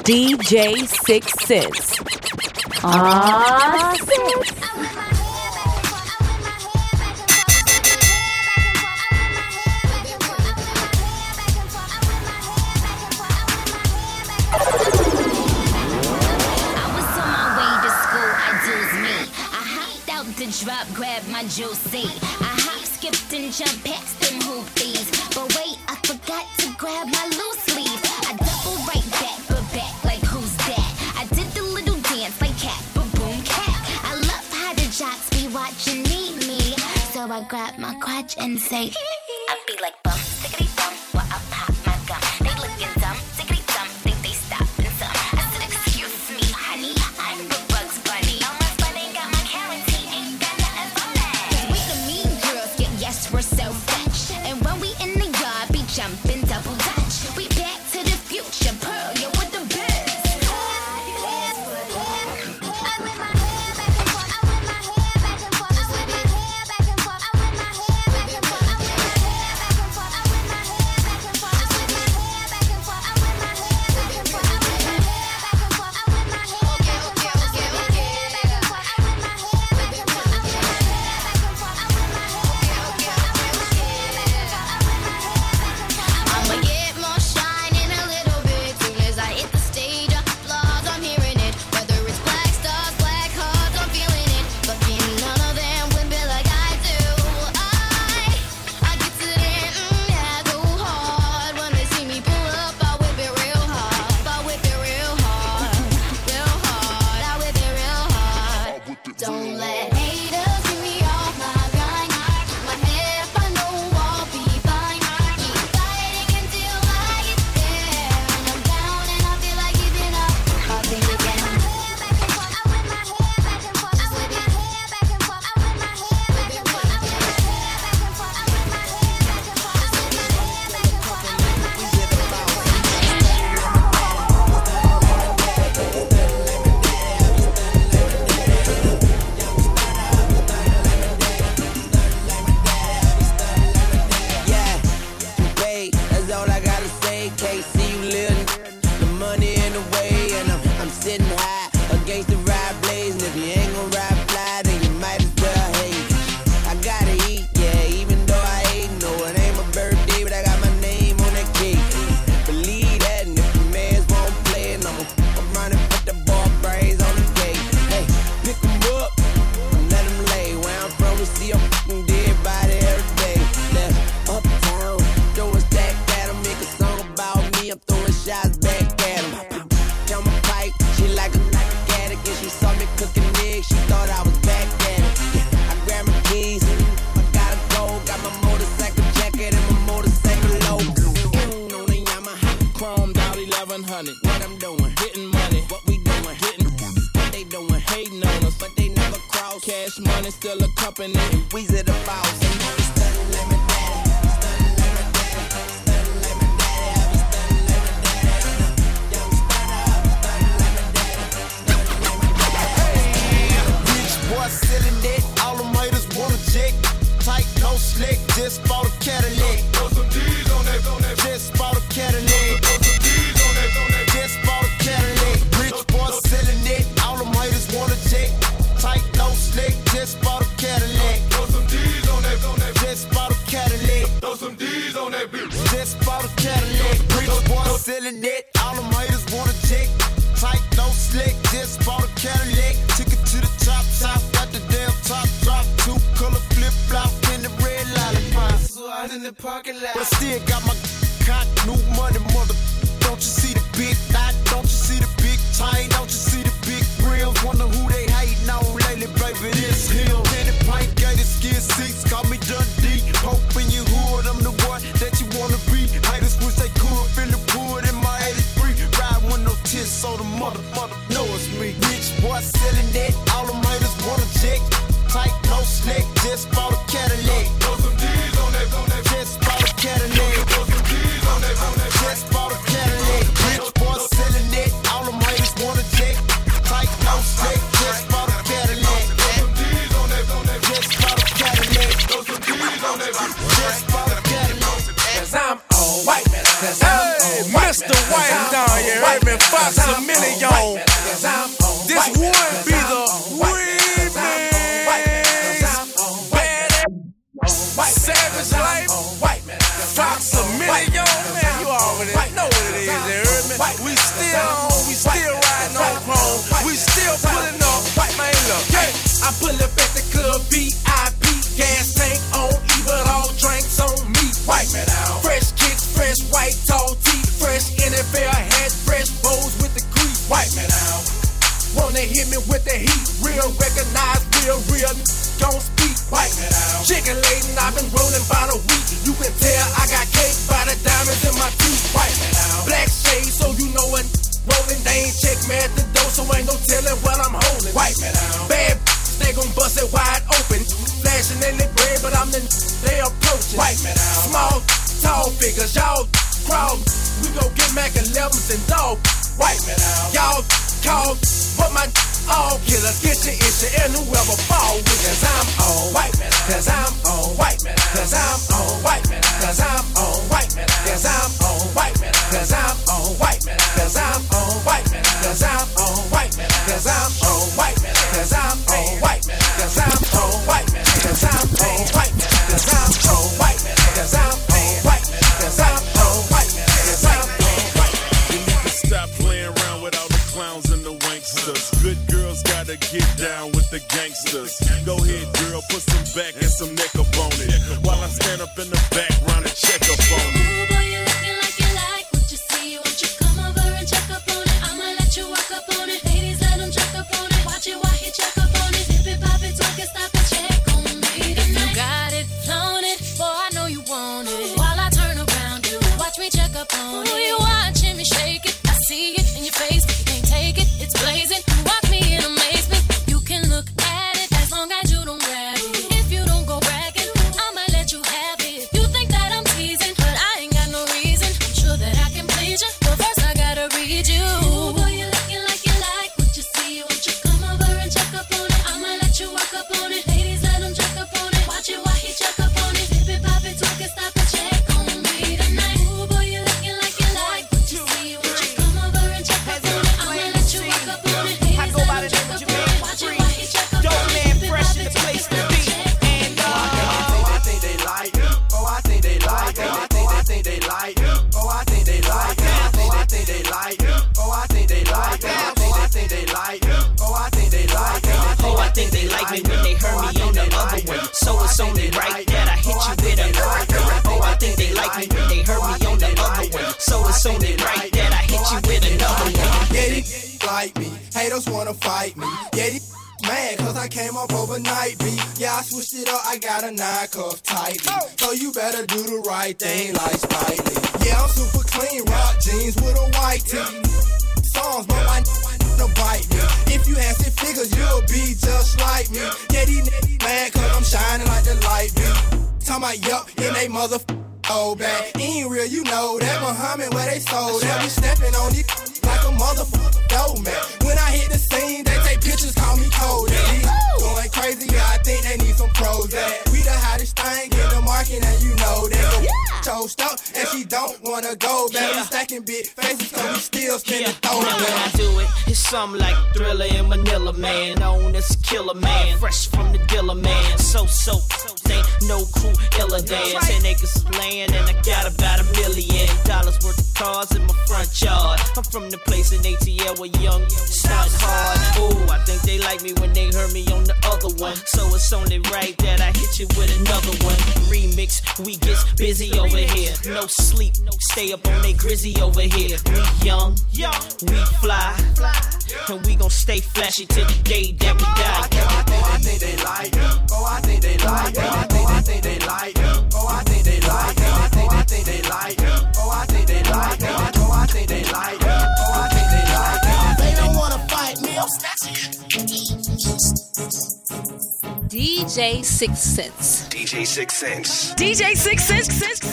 DJ 6 Cents. Awesome. Drop, grab my juicy. I hop, skipped, and jumped past them hoopies. But wait, I forgot to grab my loose sleeve. I double right back, but back like who's that? I did the little dance like cat, but boom cat. I love how the jocks be watching me. So I grab my crotch and say, I be like bum, stickity bum, while I pop my gum. They looking dumb, stickity dumb, think they stop and some. I said, excuse me, honey, I'm the Bugs Bunny. We're so fetch, and when we in the yard, be jumping double dutch. We back to the future, Pearl, you with the biz. Mr. White down here, heard me? Fox a million. This one be the remix. Bad Savage Life. Fox a million. Man, you already know what it is. You heard me? We still riding on chrome. We still pulling up. Man, look. I pull up at the club VIP. Gas tank on E, but all drinks on me. Wipe me down. Fresh kicks, fresh white, tall teeth, fresh NFL hat, fresh bows with the crease. Wipe me down. Wanna hit me with the heat? Real recognize, real. Don't speak. Wipe me down. Chicken laden, I've been rolling by the week. You can tell I got cake by the diamonds in my teeth. Wipe me down. Black shade, so you know what rolling. They ain't check me at the door, so ain't no telling what I'm holding. Wipe me down. Bad they gon' bust it wide open. Flashing in the bread, but I'm the they approaching. Wipe me down. Small, tall figures, y'all crowd. We gon' get Mac 11s and dog. Wipe me down. Y'all call, but my all killers get your issue and whoever fall with. Cause I'm on. Wipe me down. Cause I'm on. Wipe me down. Cause I'm on. Wipe me down. Cause I'm on. Wipe me down. Cause I'm on. Wipe me down. Cause I'm on. Wipe me down. Cause I'm on. Wipe me down. Cause I'm on. Wipe me down. Cause I'm on. Wipe me down. Cause I'm on. Wipe me down. Cause I'm on. Wipe me down. Cause I'm on. Wipe me down. Cause I'm on. Wipe me down. Cause I'm on. Wipe me down. Cause I'm on. Wipe me down. Cause I'm on. You need to stop playing around with all the clowns and the wanksters. Good girls gotta get down with the gangsters. Go ahead, girl, put some back and some neck up on it. While I stand up in the background and check up on it. Ooh, boy, you looking like you like what you see. Won't you come over and check up on it? I'ma let you walk up on it. Ladies, let him check up on it. Watch it while he check up on it. Dip it, pop it, twerk it, stop and check on me. If you got it, flown it, boy, I know you want it. While I turn around, you watch me check up on it. Ooh, you watching me shake it. I see it in your face, but you can't take it. It's blazing. You watch me in amazement. You can look at it as long as you don't grab it. If you don't go bragging, I might let you have it. You think that I'm teasing, but I ain't got no reason. I'm sure that I can please you, but first I gotta read you. Ooh, boy, you looking like you like what you see. Won't you come over and check up on it? I'ma let you walk up on it. Ladies, let him check up on it. Watch it while he check up on it. Dip it, pop it, twerk it, stop and check on me tonight. Ooh, boy, you looking like you like what you see. Won't you come over and check up on it? I'ma let you walk up on it. Ladies, let him check up on it. Watch it while he check up on it. Dope man, fresh in the place to be. And I think they like it. Oh, I think they like it. I think they like it. Oh, I think they like it. I think they like it. Oh, I think they like it. I think they like it. Oh, I think they like it. Oh, I think they like me when they heard me on the other one. So it's only right that I hit you with another one. Oh, I think they like me when they heard me on the other one. So it's only right that I hit you with another one. Yeah, these like me. Haters wanna fight me. Yeah, these mad cause I came up overnight, B. Yeah, I switched it up, I got a 9 cuff tightly. So you better do the right thing like Spike Lee. Yeah, I'm super clean, rock jeans with a white tee. Songs, but I no bite me. If you had 6 figures, you'll be just like me. Yeah, these niggas mad cause I'm shining like the light be. Talking about yup, in they old bag. Ain't real, you know that. Muhammad where they sold that. We stepping on these like a motherfucker dough man. When I hit the scene, they take pictures, call me cold. Going crazy, yeah, I think they need some pros. We the hottest thing in the market, and you know that. Toast up, and she don't wanna go back. We stacking big faces, cause we still spinning throw When I do it, it's something like Thriller in Manila, man. Known as Killer Man, fresh from the dealer, man. So, ain't no crew iller than 10 acres of land, and I got about $1 million worth of cars in my front yard. I'm from the place in ATL where young start hard. Ooh, I think they like me when they heard me on the other one. So it's only right that I hit you with another one. Remix, we get busy over here. No sleep, stay up on they grizzy over here. We young, we fly, and we gon' stay flashy till the day that we die. Oh, I think they like it. Oh, I think they like it. I think they like it. Oh, I think they like it. I think they like it. Oh, I think they like it. Oh, I think they like it. Oh, I think they like it. They don't wanna fight me. I'm snatching DJ 6 Cents. DJ 6 Cents. DJ 6 Cents.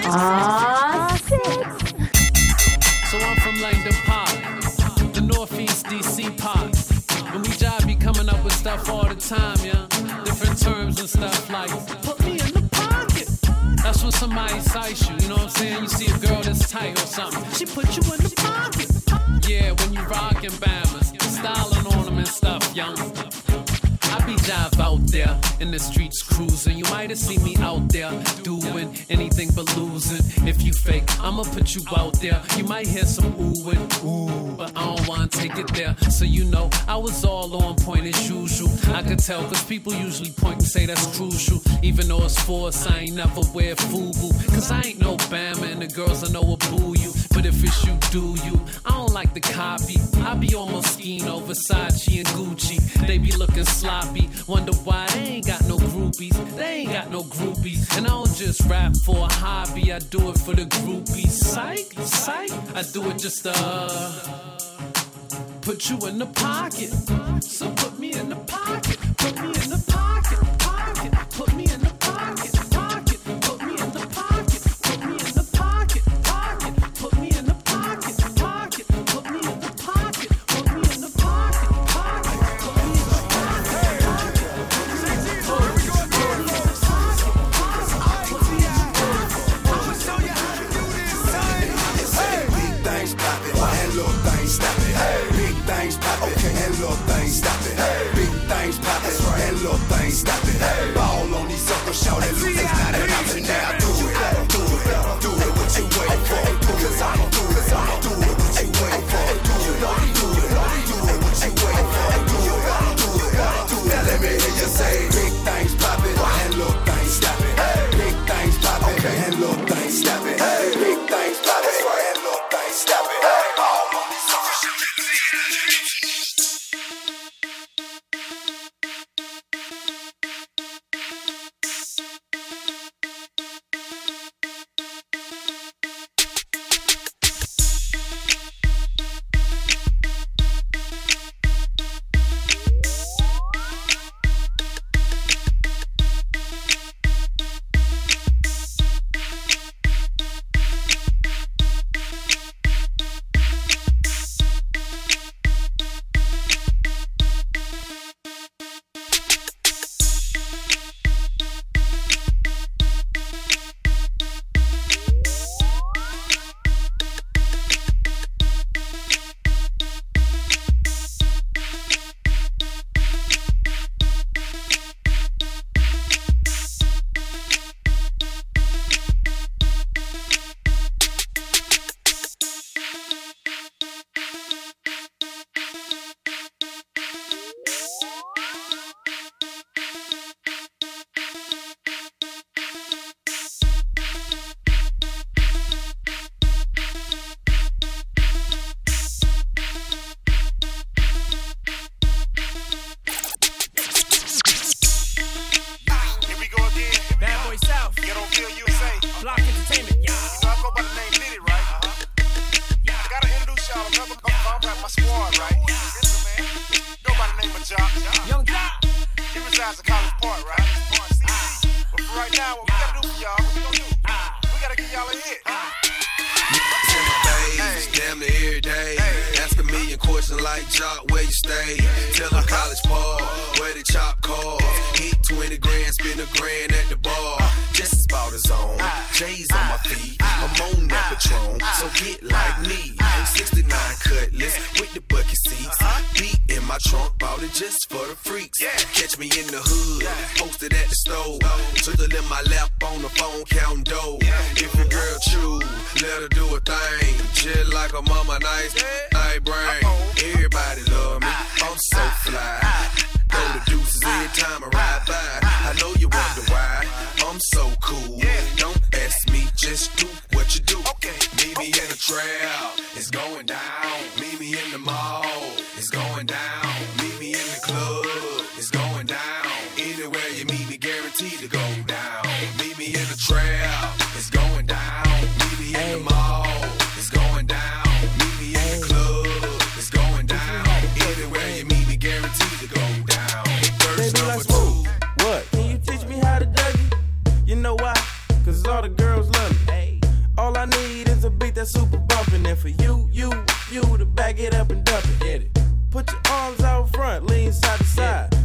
So I'm from Langdon Park, the Northeast DC part. And we job be coming up with stuff all the time, yeah. Different terms and stuff like, put me in the pocket. That's what's somebody sights you, you know what I'm saying? You see a girl that's tight or something, she put you in the pocket. Yeah, when you rockin' Bammers, styling on them and stuff, young. I be jive out there in the streets cruising. You might have seen me out there doing anything but losing. If you fake, I'ma put you out there. You might hear some oohing, ooh, but I don't wanna take it there. So you know, I was all on point as usual. I could tell, cause people usually point and say that's crucial. Even though it's forced, I ain't never wear FUBU. Cause I ain't no Bama and the girls I know will boo you. But if it's you, do you. I don't like the copy. I be on Moschino, Versace and Gucci. They be looking sloppy. Wonder why they ain't got no groupies. They ain't got no groupies. And I don't just rap for a hobby. I do it for the groupies. Psych, psych. I do it just to put you in the pocket. So put me in the pocket. Put me in the pocket. Pocket. Put me in the pocket. Pocket. Put me in the pocket. Put me in the pocket. Pocket. Put me in the pocket. Pocket. Put me in the pocket. Put me in the pocket. Pocket. Put me in the little things stop it. Big things pop it, and little things stop it. Ball on these suckers, shout it, look, it's not an option now. Do it, do it, do it, what you waiting for? Cause I'ma do it, do it, what you waiting for? Do it, do it, do it, what you waiting for? Do it, do it, do it. Now let me hear you say, big things pop it, and little things stop it. Big things pop it, and little things stop it. Big things pop it, and little things stop it. Ball on these suckers, shout it.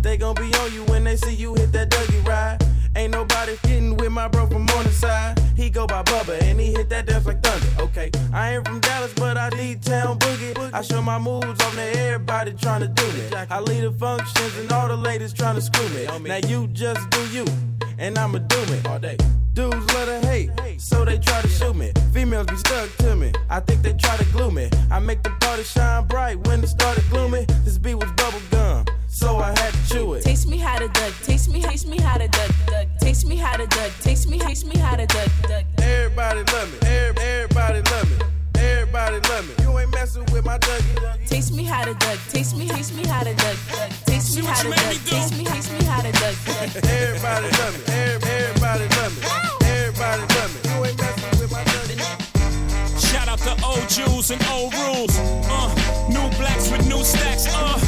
They see you hit that Dougie ride. Ain't nobody getting with my bro from on the side. He go by Bubba, and he hit that dance like thunder. Okay, I ain't from Dallas, but I D-Town boogie. I show my moves on there, everybody tryna do me. I lead the functions and all the ladies tryna screw me. Now you just do you, and I'ma do me all day. Dudes love to hate, so they try to shoot me. Females be stuck to me, I think they try to glue me. I make the party shine bright when it started gloomy. This beat was bubble gum, so I had to chew it. Taste me how to duck, taste me how to duck, taste me how to duck, taste me how to duck. Everybody love me, everybody love me, everybody love me. You ain't messing with my Dougie. Taste me how to duck, taste me how to duck, taste me how to duck, taste me how to duck. Everybody love me, everybody love me, everybody love me. You ain't messing with my Dougie. Shout out to old Jews and old rules. New blacks with new stacks.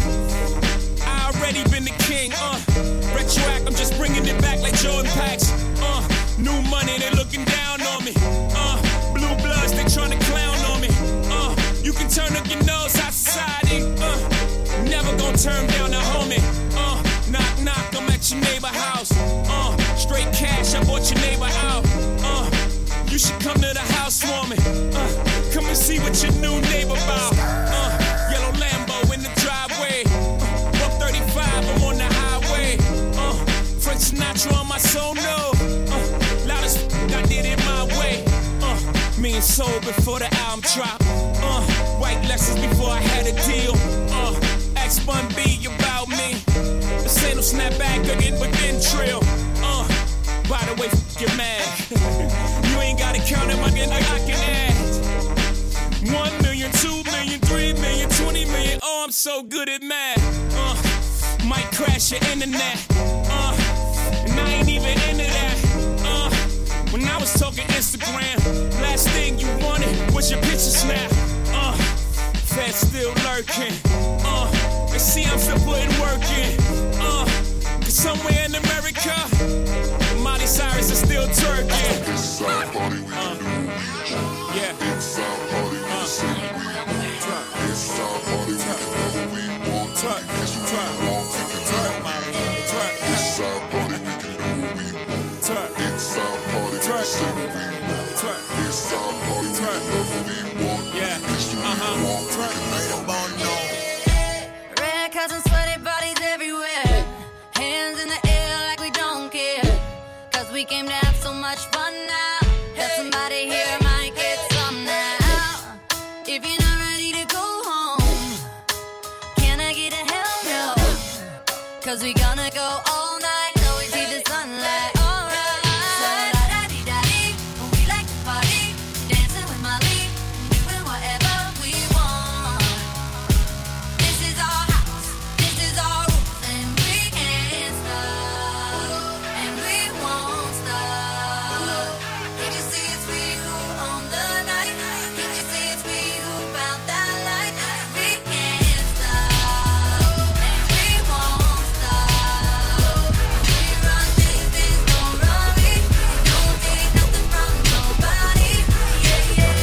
I already been the king. Retroact, I'm just bringing it back like Jordan Packs. New money, they looking down on me. Blue bloods, they tryna clown on me. You can turn up your nose, high society. Never gonna turn down the homie. Knock, knock, I'm at your neighbor house. Straight cash, I bought your neighbor out. You should come to the housewarming. Come and see what your new neighbor about. Yellow Lambo in the driveway. 135, I'm on the highway. Frank Sinatra on my sono. Loudest I did it my way. Me and Soul before the album drop. White Lexus before I had a deal. X-Bun B about me. This ain't no snapback again, but then trill. By the way, get mad. You ain't gotta count it, I can add 1 million, 2 million, 3 million, 20 million. Oh, I'm so good at math. Might crash your internet. And I ain't even into that. When I was talking Instagram, last thing you wanted was your picture snap. Fed still lurking. They see I'm still putting work in. Cause somewhere in America, Miley Cyrus is still twerking. Inside party we can do yeah. Inside party we can say we want. Inside party we can whatever we want. Guess you want, we can do Inside party we can do what we want. Inside party we can say what we want. Inside party we can whatever we want. Guess you want, we can do Red cousins, sweaty bodies everywhere. Hands in the air like we don't care. Cause we came to have so much fun now. That somebody here might get some now. If you're not ready to go home, can I get a hell no? Cause we gonna go all night till we see the sunlight. Alright. So-da-da-dee-da-dee, we like to party. Dancing with Molly, doing whatever we want. This is our house, this is our rules, and we can't stop, and we won't stop. Can't you see it's we who own the night? Can't you see it's we who found that light? We can't stop, and we won't stop. We run things, things don't run me. Don't take nothing from nobody. Yeah, yeah.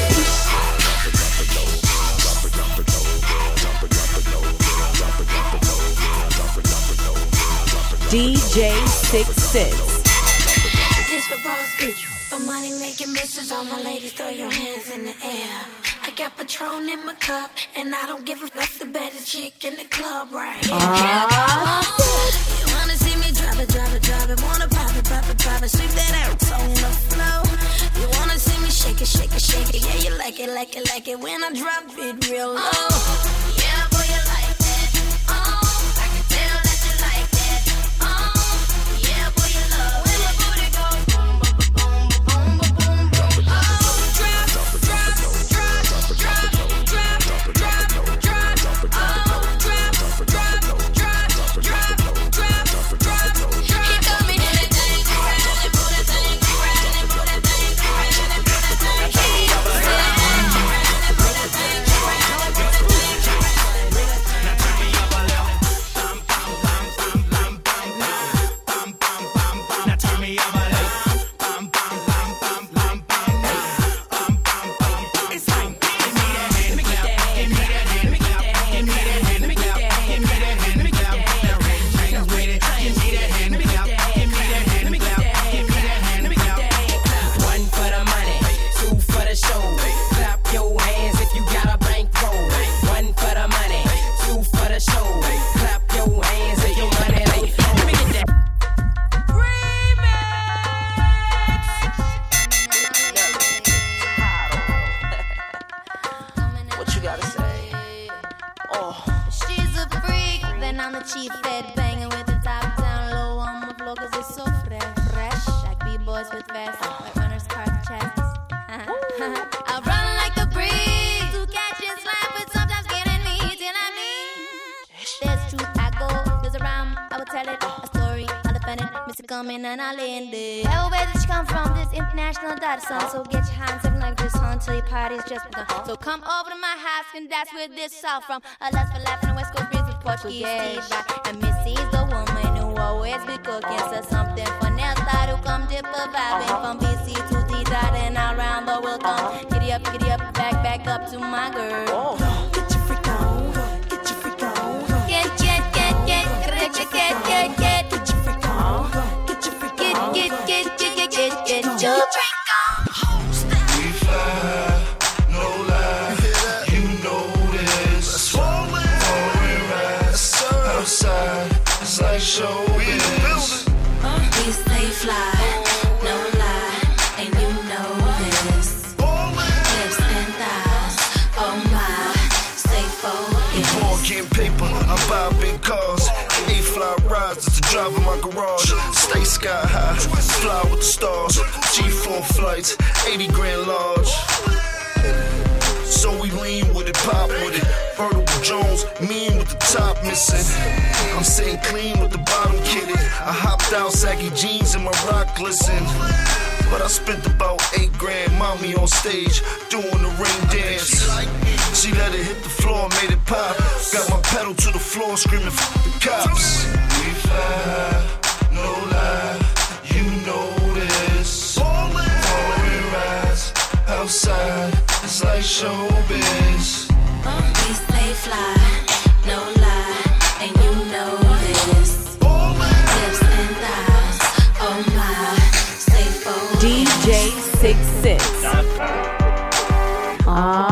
DJ 66. This for boss bitch, for money making misses. All my ladies, throw your hands in the air. I got Patron in my cup, and I don't give a fuck. The better chick in the club right here. You wanna see me drop it, drop it, drop it. Wanna pop it, pop it, pop it. Sweep that ass on the floor. You wanna see me shake it, shake it, shake it. Yeah, you like it, like it, like it when I drop it real low. Yeah, boy, you like that. I can tell that you like that. Yeah, boy, you love when my booty go boom, boom, boom, boom, boom, boom, boom. Drop, drop, drop, drop, drop, drop, drop, drop, drop. Drop, drop, drop, drop, drop, drop. He got me in the thing, riding, put a thing, riding, put a thing, riding, put a thing. coming and I landed. Hell, where did you come from? This international data song. So get your hands up like this on till your party's just begun. So come over to my house and that's where this all from. A lust for life in the West Coast breeze with Portuguese feedback. And Missy's the woman who always be cooking. So something for Nelsa to come dip a vibing from BC to D dot and around the world. Come giddy up, back up to my girl. Get your freak on, get your freak on. Get your freak on, get your freak on. We fly, no lie, you know this. Foreign rides, outside, it's like showbiz. We stay fly, no lie, and you know this. Hips and thighs, oh my, stay focused. Ball getting paper, I buy big cars. A-fly rides, it's the drive in my garage. Stay sky high, fly with the stars. G4 flights, 80 grand large. So we lean with it, pop with it. Vertical Jones, mean with the top missing. I'm sitting clean with the bottom kitted. I hopped out, saggy jeans and my rock glisten. But I spent about 8 grand, mommy on stage, doing the ring dance. She let it hit the floor, made it pop. Got my pedal to the floor, screaming f the cops. We fly, no lie, you know this. Foreign rides, outside, it's like showbiz. We stay fly, no lie, and you know this. Hips and thighs, oh my, stay focused. DJ 66.